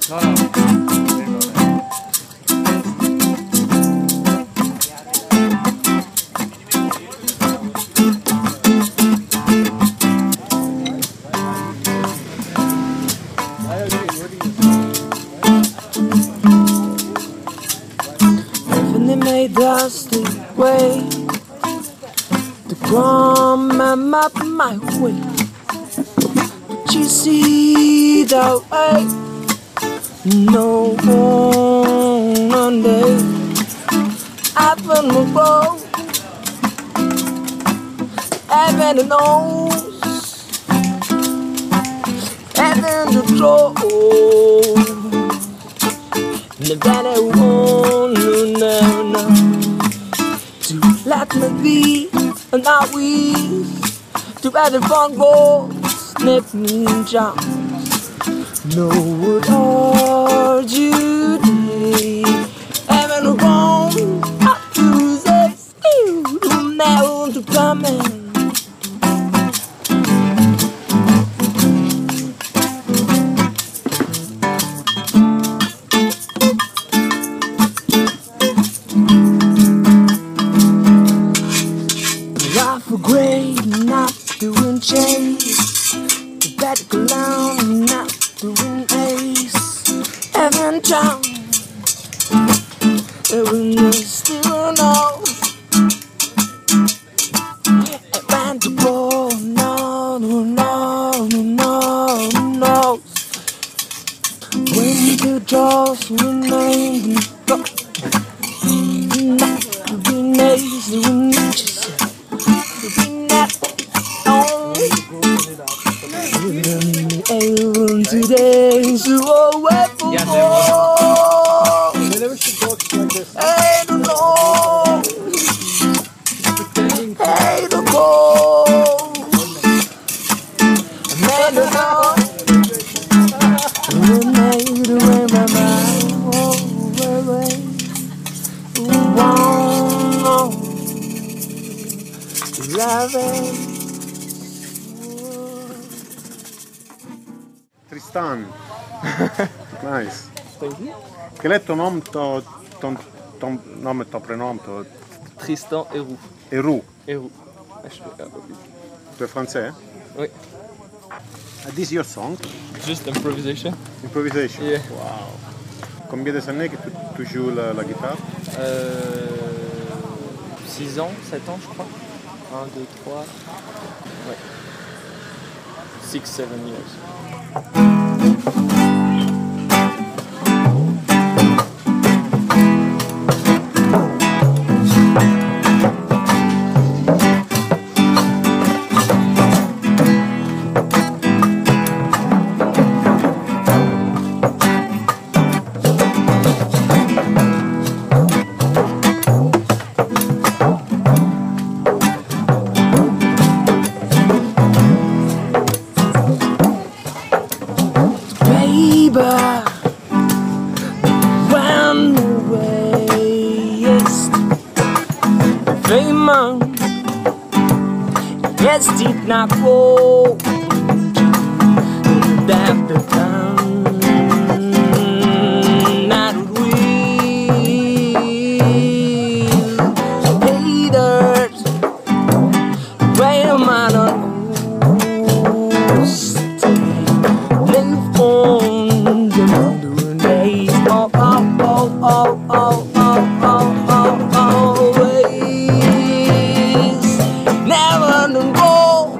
No, no. They made us the way to come and map my way. But you see the way, no one day I've been the road, heaven knows, heaven the throne. Nobody won't know to let me be, and I will to let the fun go, snip me jump. No would hold you today, heaven wrong, up to say, still never to come in. For great, not doing chase. The better clown, not doing ace. Heaven town, everyone still know. It ran to go, no, no, no, no, no. When the jaws remain, not doing ace, doing ace. Today, so away from home. Hey, don't know. Hey, don't go. Man, don't know. You made the way my mind. Tristan. Nice. Thank you. Quel est ton nom, ton nom et ton prénom? Tristan Héroux. Héroux. Héroux. Tu es français, hein? Oui. This is your song? Juste improvisation. Improvisation? Yeah. Wow. Combien d'années que tu joues la guitare? 6 ans, 7 ans, je crois. 1, 2, 3. Ouais. 6, 7 years. Run away, yes. Famous, yes, did not go down the town. Not real haters. Wait a minute. Live on the days. Oh, oh, oh, oh, oh, oh, oh, oh, always. Never to go.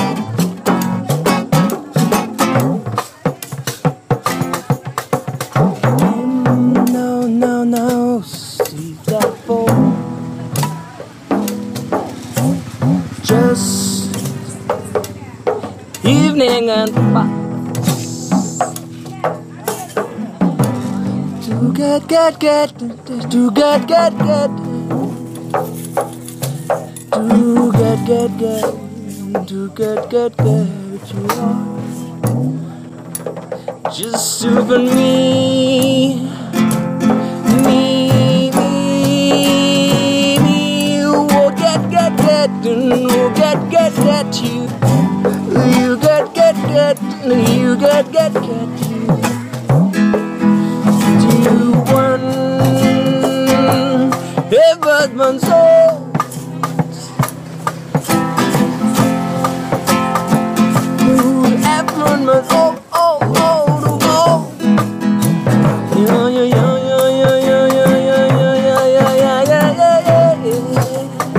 No, no, no, see that for just evening and fun. To get, to get, to you are just serving me. Oh, get you. You get you. husband's soul. Everyone must oh, oh, oh, oh. Yeah, yeah, yeah, yeah, yeah, yeah, yeah, yeah, yeah, yeah, yeah, yeah, yeah, yeah.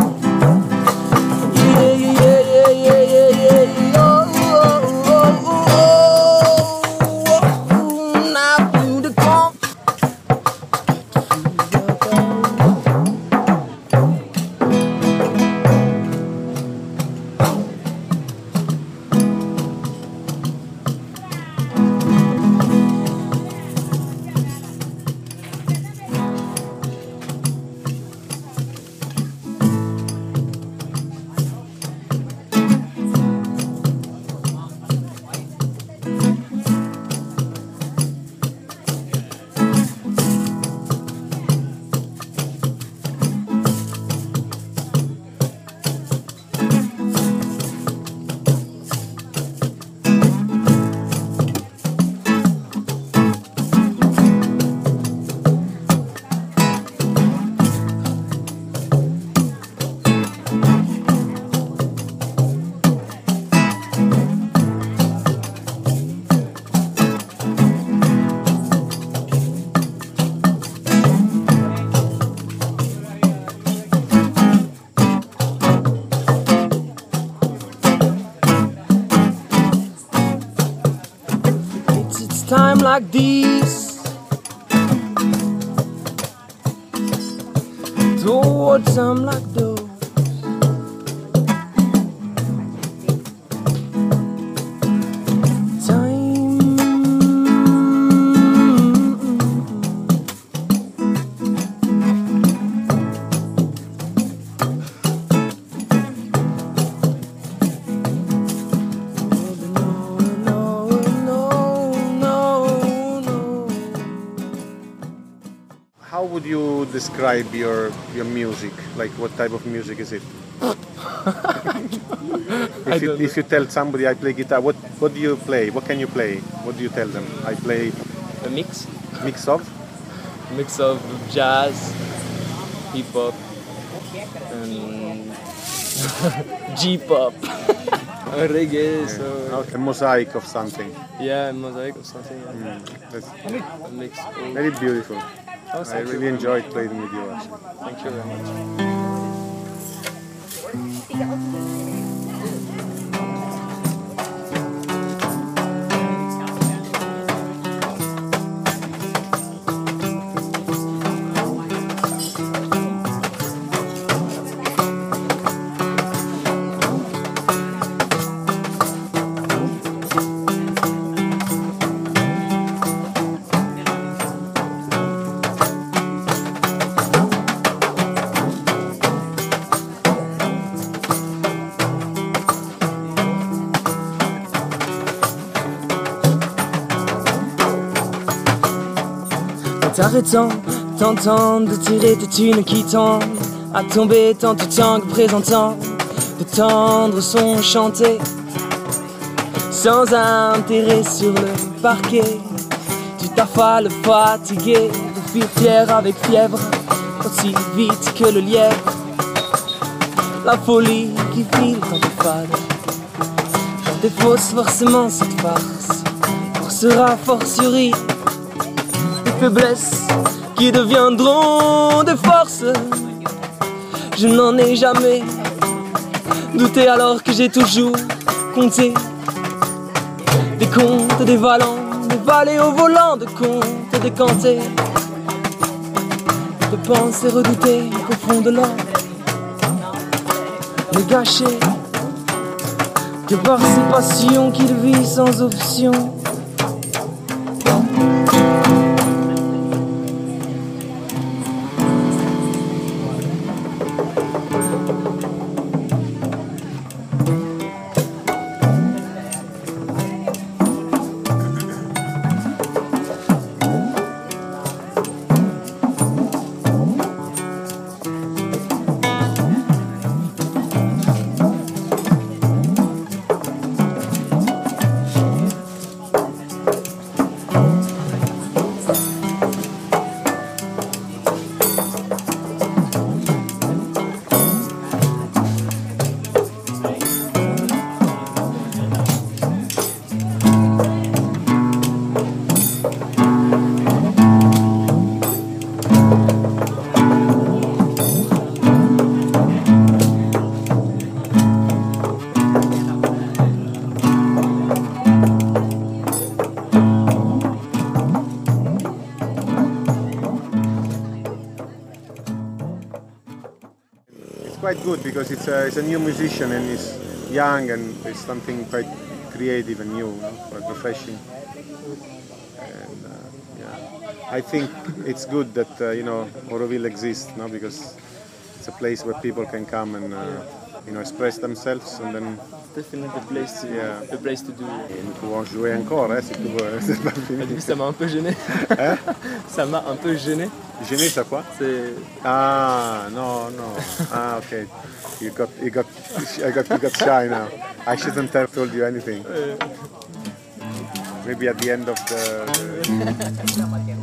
Time like this, towards time like those. How would you describe your music? Like, what type of music is it? If you tell somebody I play guitar, what do you play? What can you play? What do you tell them? I play A mix of of jazz, hip hop, and J-pop, reggae. So a mosaic of something. yeah, mosaic or something. Yeah. That's A mix. Of, very beautiful. Oh, I thank really you. enjoyed playing with you. Actually. Thank you very much. T'arrêtant, tentant de tirer tes thunes qui tendent à tomber tant tu tangues présentant de tendre son chanté sans intérêt sur le parquet. Tu t'affales fatigué de fuir fier avec fièvre aussi vite que le lièvre. La folie qui file dans tes fades défausse forcément cette farce, forcera fortiori faiblesses qui deviendront des forces. Je n'en ai jamais douté alors que j'ai toujours compté des contes, des vallons, des vallées au volant, de contes décantés, de pensées redoutées qu'au fond de l'or ne gâcher que par ces passions qu'il vit sans option. quite good because it's a new musician and he's young and it's something quite creative and new, quite refreshing. And yeah, I think it's good that Auroville exists, because it's a place where people can come and express themselves and then. Definitely the place to do. Et nous pouvons jouer encore, si tu veux. C'est pas fini. Ça m'a un peu gêné. Hein? Ça m'a un peu gêné. Gêné, ça quoi? Ah, no. Ah, okay. You got shy now. I shouldn't have told you anything. Maybe at the end of the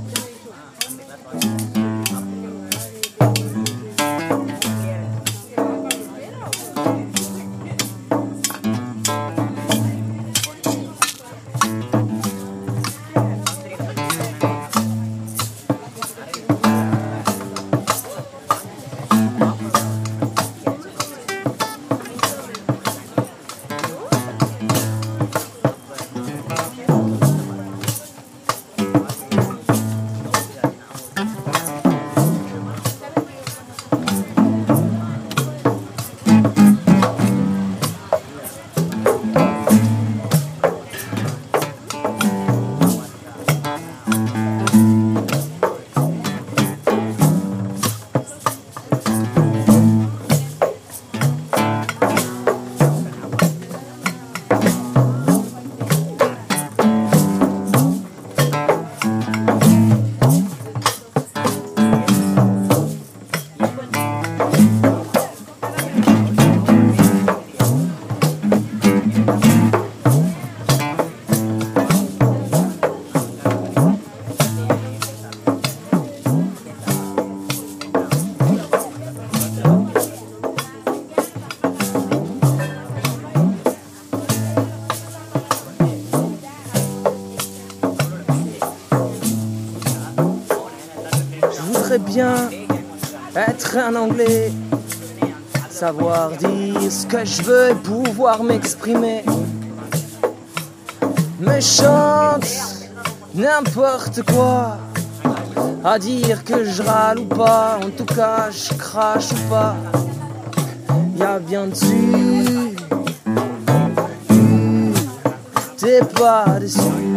Bien être un Anglais, savoir dire ce que je veux et pouvoir m'exprimer. Me chante n'importe quoi, à dire que je râle ou pas, en tout cas je crache ou pas. Y'a bien dessus, t'es pas déçu.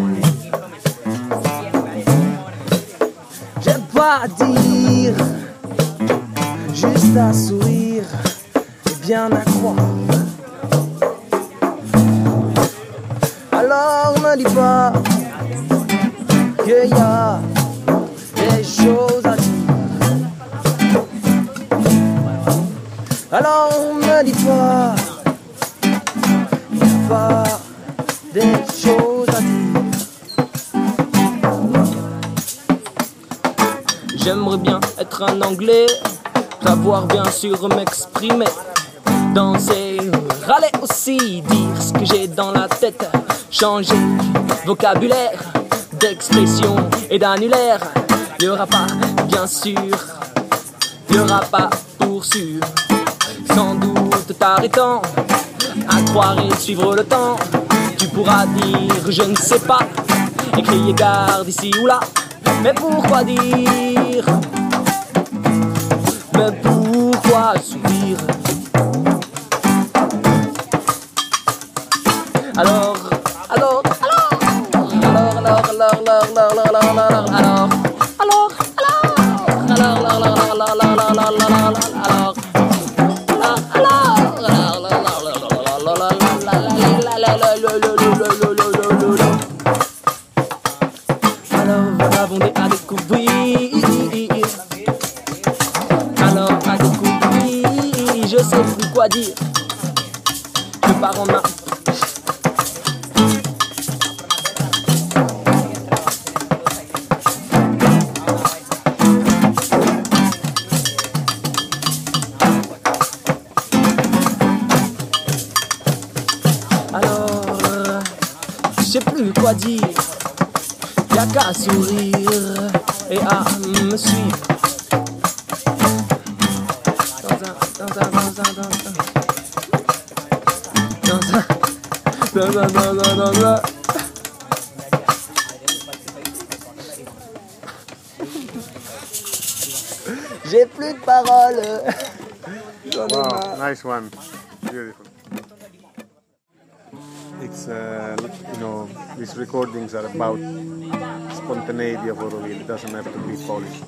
J'aime pas dire, juste à sourire et bien à croire. Alors me dis pas qu'il y a des choses à dire. Alors me dis pas qu'il n'y a pas des choses à dire. J'aimerais bien être un Anglais, savoir bien sûr m'exprimer, danser, râler aussi, dire ce que j'ai dans la tête, changer vocabulaire, d'expression et d'annulaire. Il y aura pas, bien sûr, il y aura pas pour sûr, sans doute t'arrêtant à croire et suivre le temps. Tu pourras dire je ne sais pas, et crier garde ici ou là. Mais pourquoi dire? Mais pourquoi sourire? Alors vagabonder à découvrir. Alors à découvrir, je sais plus quoi dire. Je pars en main. Alors, je sais plus quoi dire. Y'a qu'à sourire et à me suivre. J'ai plus de paroles. Wow, nice one. Beautiful. It's, you know, these recordings are about spontaneity of Auroville. It doesn't have to be polished.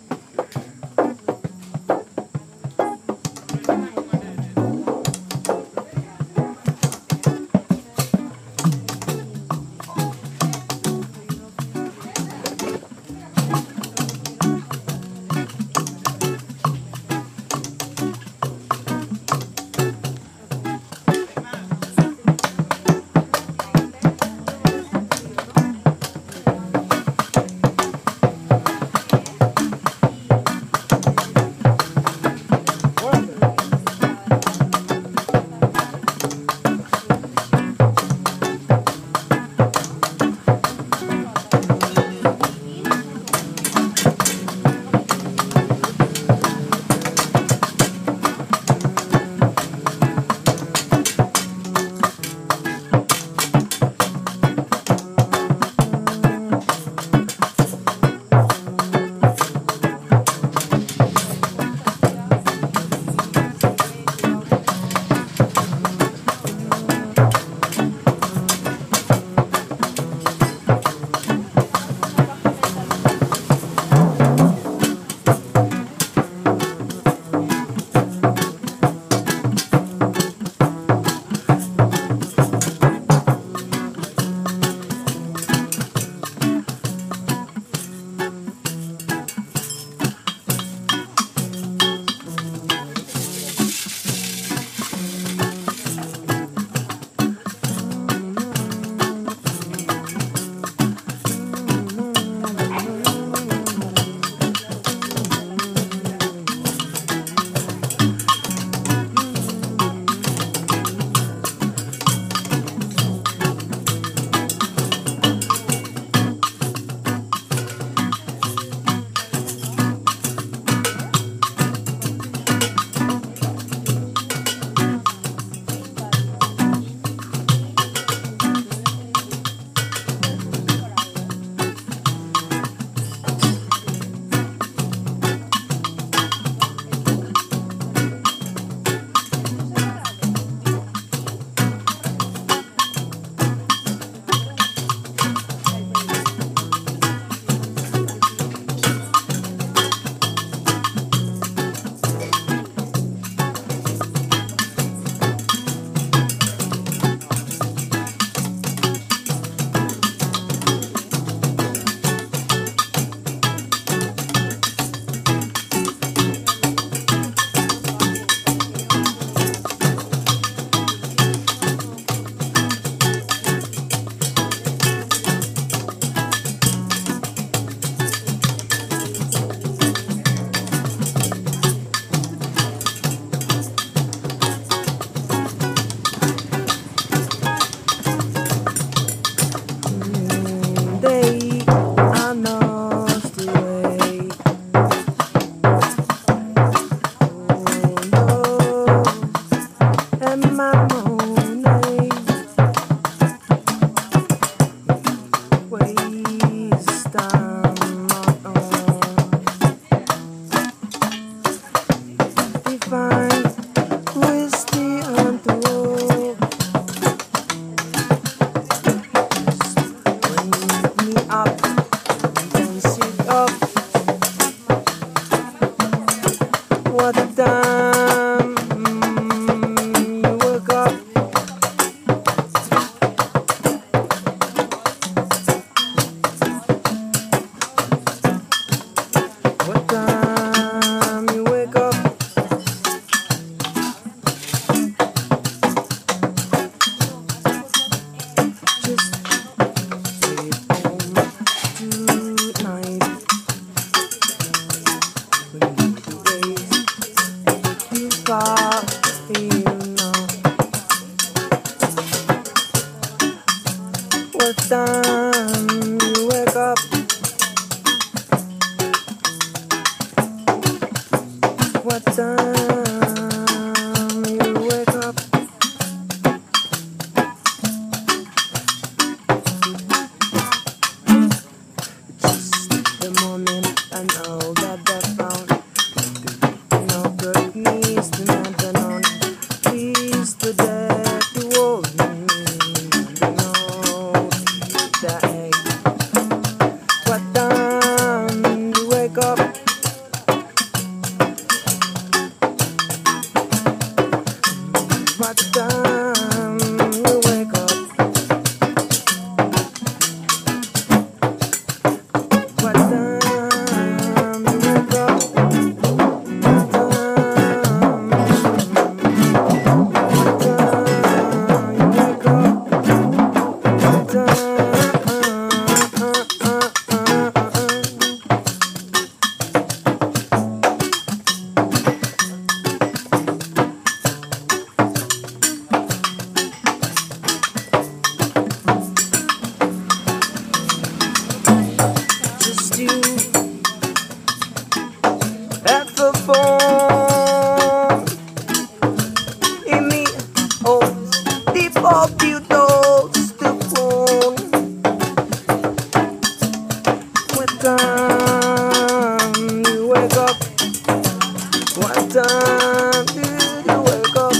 No good news to nothing on time do you wake up? What time do you wake up?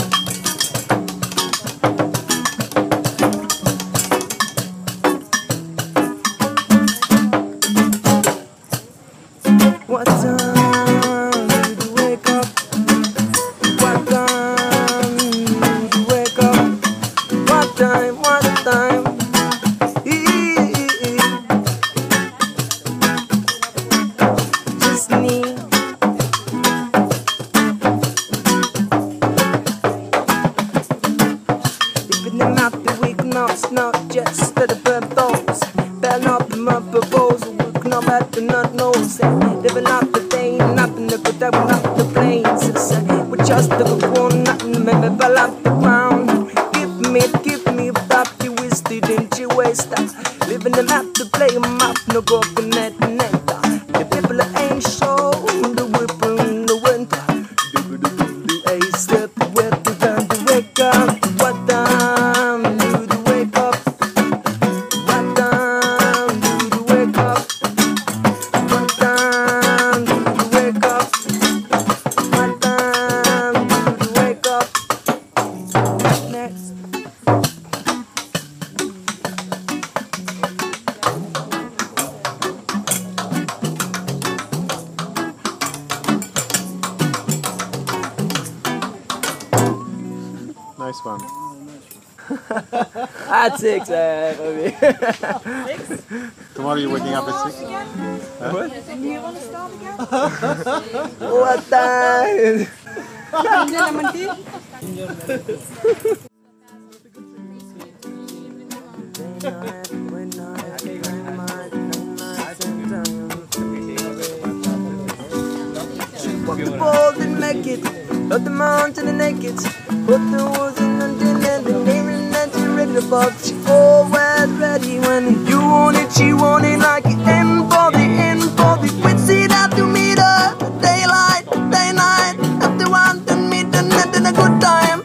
What time do you wake up? What time do you wake up? What time? What time? Just me. Living them out the week, no, it's not just for the bird thoughts. Better not be my proposal, working on at the nut nose. Living out the day, nothing to go down, not the planes. We're just the one, nothing to make me fall out the ground. Give me without you wasted into waste. Living them out to play them out, no broken net. The people that ain't show the whipper in the winter. I step with the time to wake up. What time do you wake up? What time do you wake up? What time do you wake up? What time do you wake up? Next. Nice one. At 6, baby. Tomorrow you're waking up at 6? Do you want to start again? What time? Lemon tea? Walk the bold and make it, up the mountain and naked. Put the woods in London and the name and she ready to pop. She always ready when you want it, she want it like it. End for the quit, see that to meet her. Daylight, day night, after one, then meet the net in a good time.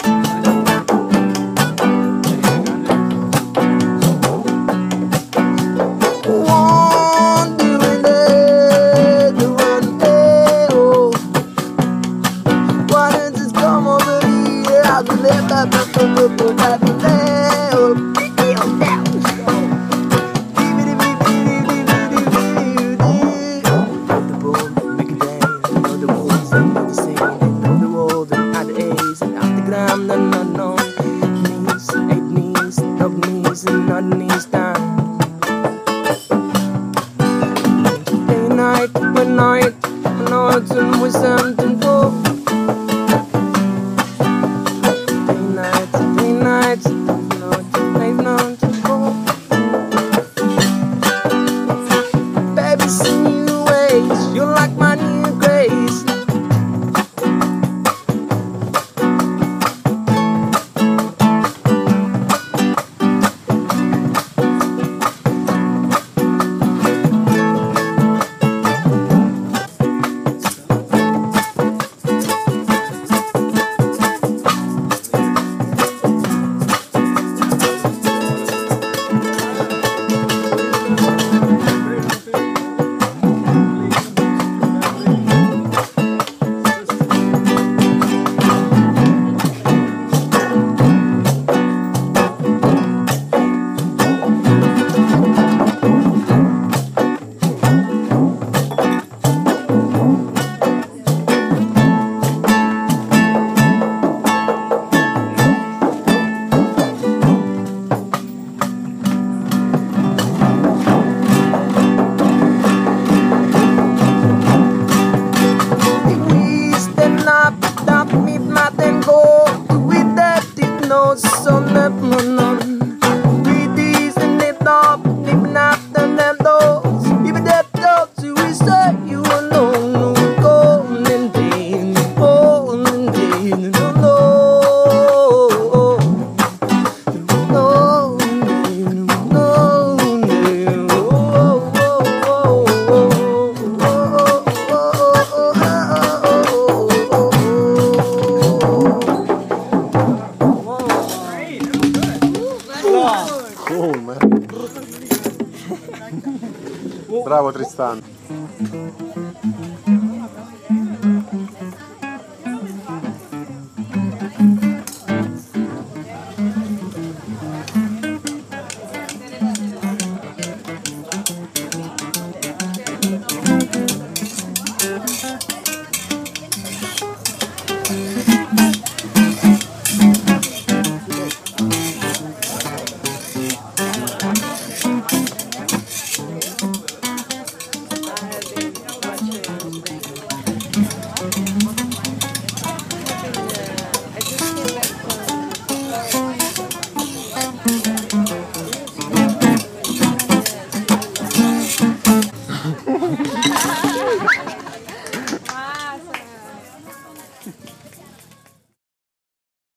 One doing it, the one day, oh. Why don't you come over here? I'll be there, night, I know it's with something for. Day nights, no, it's not to go. Baby, see new ways, you like my new grace. Bravo Tristan.